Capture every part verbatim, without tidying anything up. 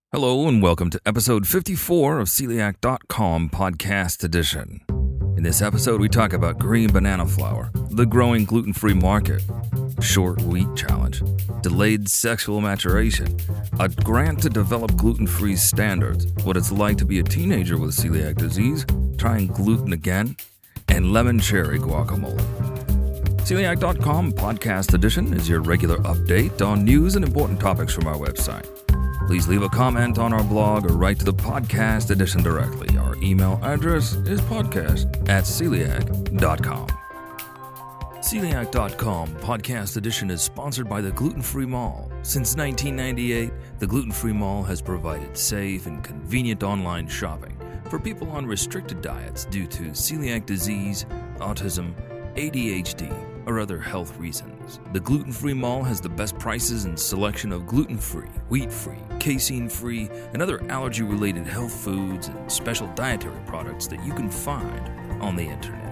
Hello and welcome to episode fifty-four of Celiac dot com podcast edition. In this episode, we talk about green banana flour, the growing gluten-free market, short wheat challenge, delayed sexual maturation, a grant to develop gluten-free standards, what it's like to be a teenager with celiac disease, trying gluten again, and lemon cherry guacamole. Celiac dot com podcast edition is your regular update on news and important topics from our website. Please leave a comment on our blog or write to the podcast edition directly. Our email address is podcast at celiac dot com. Celiac dot com podcast edition is sponsored by the Gluten-Free Mall. Since nineteen ninety-eight, the Gluten-Free Mall has provided safe and convenient online shopping for people on restricted diets due to celiac disease, autism, A D H D, or other health reasons. The Gluten-Free Mall has the best prices and selection of gluten-free, wheat-free, casein-free, and other allergy-related health foods and special dietary products that you can find on the internet.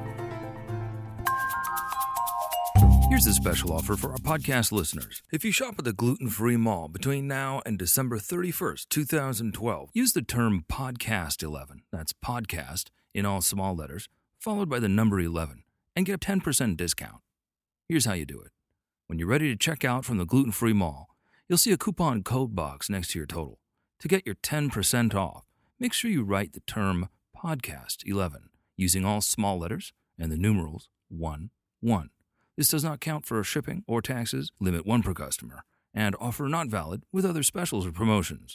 Here's a special offer for our podcast listeners. If you shop at the Gluten-Free Mall between now and December thirty-first, twenty twelve, use the term podcast eleven, that's podcast in all small letters, followed by the number eleven, and get a ten percent discount. Here's how you do it. When you're ready to check out from the Gluten-Free Mall, you'll see a coupon code box next to your total. To get your ten percent off, make sure you write the term podcast eleven using all small letters and the numerals one one. This does not count for shipping or taxes, limit one per customer, and offer not valid with other specials or promotions.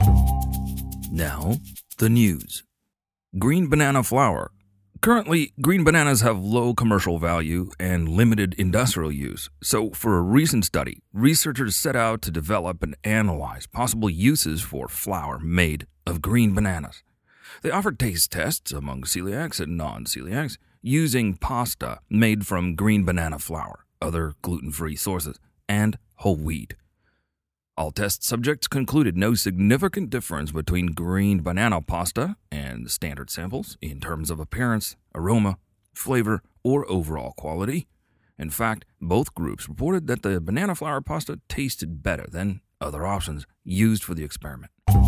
Now, the news. Green banana flour. Currently, green bananas have low commercial value and limited industrial use, so for a recent study, researchers set out to develop and analyze possible uses for flour made of green bananas. They offered taste tests among celiacs and non-celiacs using pasta made from green banana flour, other gluten-free sources, and whole wheat. All test subjects concluded no significant difference between green banana pasta and standard samples in terms of appearance, aroma, flavor, or overall quality. In fact, both groups reported that the banana flour pasta tasted better than other options used for the experiment.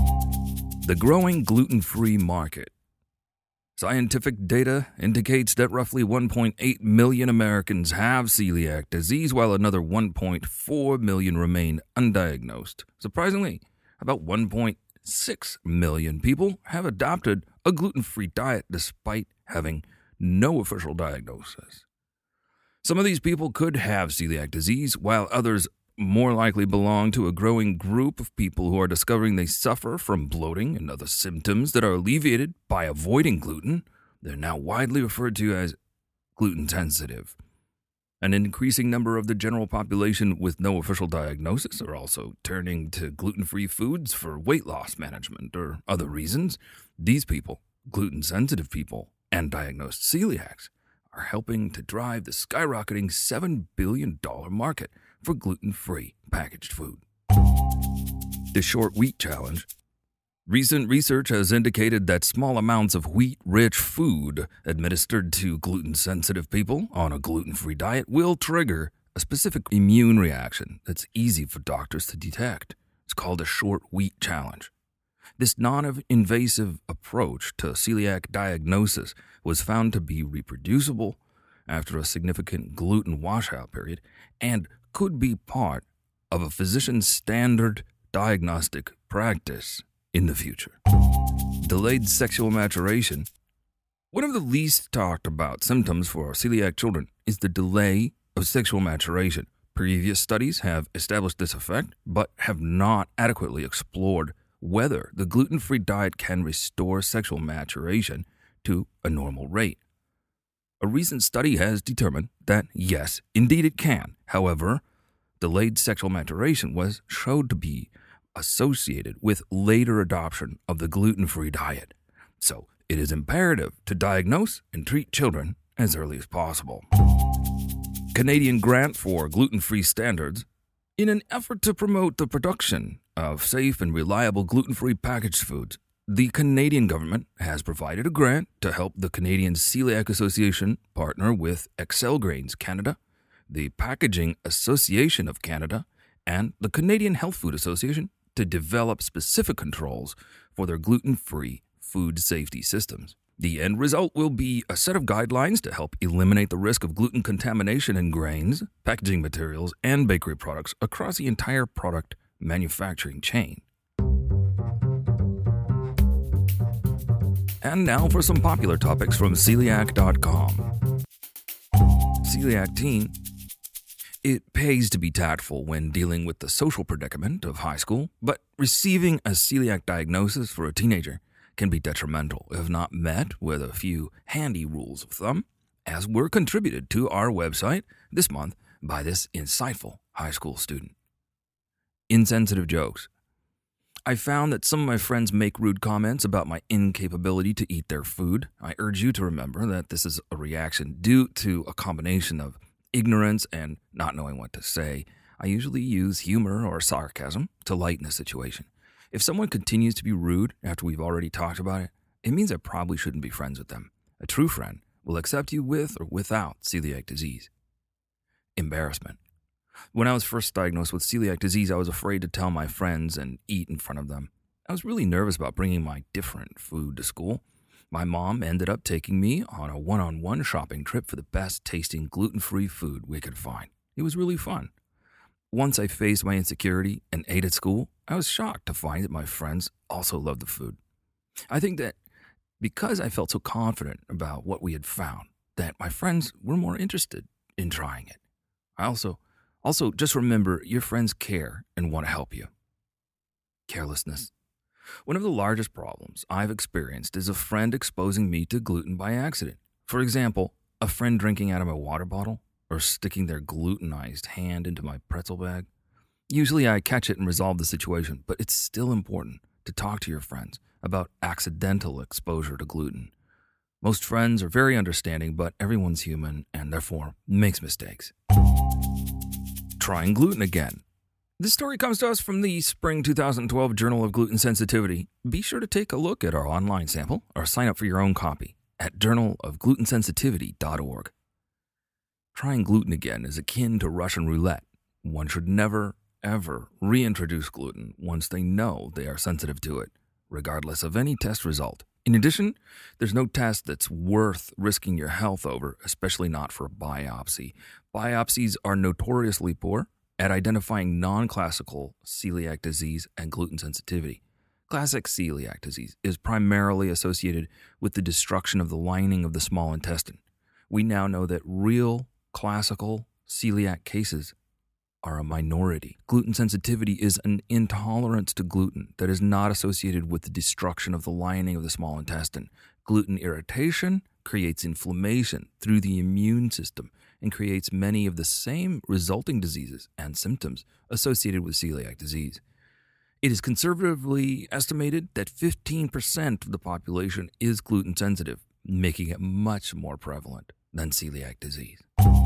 The growing gluten-free market. Scientific data indicates that roughly one point eight million Americans have celiac disease, while another one point four million remain undiagnosed. Surprisingly, about one point six million people have adopted a gluten-free diet despite having no official diagnosis. Some of these people could have celiac disease, while others more likely belong to a growing group of people who are discovering they suffer from bloating and other symptoms that are alleviated by avoiding gluten. They're now widely referred to as gluten-sensitive. An increasing number of the general population with no official diagnosis are also turning to gluten-free foods for weight loss management or other reasons. These people, gluten-sensitive people, and diagnosed celiacs, are helping to drive the skyrocketing seven billion dollars market for gluten-free packaged food. The short wheat challenge. Recent research has indicated that small amounts of wheat-rich food administered to gluten-sensitive people on a gluten-free diet will trigger a specific immune reaction that's easy for doctors to detect. It's called a short wheat challenge. This non-invasive approach to celiac diagnosis was found to be reproducible after a significant gluten washout period and could be part of a physician's standard diagnostic practice in the future. Delayed sexual maturation. One of the least talked about symptoms for celiac children is the delay of sexual maturation. Previous studies have established this effect, but have not adequately explored whether the gluten-free diet can restore sexual maturation to a normal rate. A recent study has determined that yes, indeed it can. However, delayed sexual maturation was shown to be associated with later adoption of the gluten-free diet. So it is imperative to diagnose and treat children as early as possible. Canadian grant for gluten-free standards. In an effort to promote the production of safe and reliable gluten-free packaged foods, the Canadian government has provided a grant to help the Canadian Celiac Association partner with Excel Grains Canada, the Packaging Association of Canada, and the Canadian Health Food Association to develop specific controls for their gluten-free food safety systems. The end result will be a set of guidelines to help eliminate the risk of gluten contamination in grains, packaging materials, and bakery products across the entire product manufacturing chain. And now for some popular topics from celiac dot com. Celiac teen. It pays to be tactful when dealing with the social predicament of high school, but receiving a celiac diagnosis for a teenager can be detrimental if not met with a few handy rules of thumb, as were contributed to our website this month by this insightful high school student. Insensitive jokes. I found that some of my friends make rude comments about my incapability to eat their food. I urge you to remember that this is a reaction due to a combination of ignorance and not knowing what to say. I usually use humor or sarcasm to lighten the situation. If someone continues to be rude after we've already talked about it, it means I probably shouldn't be friends with them. A true friend will accept you with or without celiac disease. Embarrassment. When I was first diagnosed with celiac disease, I was afraid to tell my friends and eat in front of them. I was really nervous about bringing my different food to school. My mom ended up taking me on a one-on-one shopping trip for the best tasting gluten-free food we could find. It was really fun. Once I faced my insecurity and ate at school, I was shocked to find that my friends also loved the food. I think that because I felt so confident about what we had found, that my friends were more interested in trying it. I also, also just remember your friends care and want to help you. Carelessness. One of the largest problems I've experienced is a friend exposing me to gluten by accident. For example, a friend drinking out of my water bottle or sticking their glutenized hand into my pretzel bag. Usually I catch it and resolve the situation, but it's still important to talk to your friends about accidental exposure to gluten. Most friends are very understanding, but everyone's human and therefore makes mistakes. Trying gluten again. This story comes to us from the Spring two thousand twelve Journal of Gluten Sensitivity. Be sure to take a look at our online sample or sign up for your own copy at journal of gluten sensitivity dot org. Trying gluten again is akin to Russian roulette. One should never, ever reintroduce gluten once they know they are sensitive to it, regardless of any test result. In addition, there's no test that's worth risking your health over, especially not for a biopsy. Biopsies are notoriously poor at identifying non-classical celiac disease and gluten sensitivity. Classic celiac disease is primarily associated with the destruction of the lining of the small intestine. We now know that real classical celiac cases are a minority. Gluten sensitivity is an intolerance to gluten that is not associated with the destruction of the lining of the small intestine. Gluten irritation creates inflammation through the immune system and creates many of the same resulting diseases and symptoms associated with celiac disease. It is conservatively estimated that fifteen percent of the population is gluten sensitive, making it much more prevalent than celiac disease.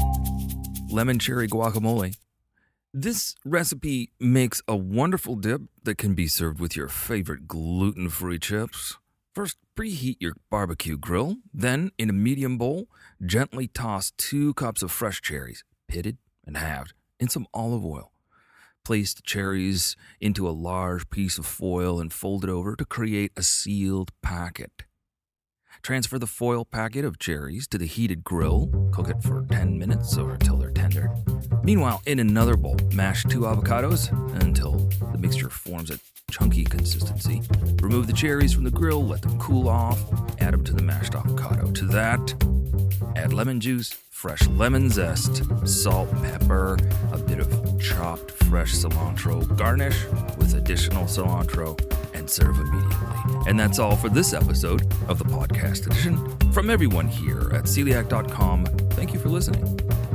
Lemon cherry guacamole. This recipe makes a wonderful dip that can be served with your favorite gluten-free chips. First, preheat your barbecue grill. Then, in a medium bowl, gently toss two cups of fresh cherries, pitted and halved, in some olive oil. Place the cherries into a large piece of foil and fold it over to create a sealed packet. Transfer the foil packet of cherries to the heated grill. Cook it for ten minutes or until they're tender. Meanwhile, in another bowl, mash two avocados until the mixture forms a chunky consistency. Remove the cherries from the grill, let them cool off, add them to the mashed avocado. To that, add lemon juice, fresh lemon zest, salt, pepper, a bit of chopped fresh cilantro. Garnish with additional cilantro and serve immediately. And that's all for this episode of the podcast edition. From everyone here at celiac dot com, thank you for listening.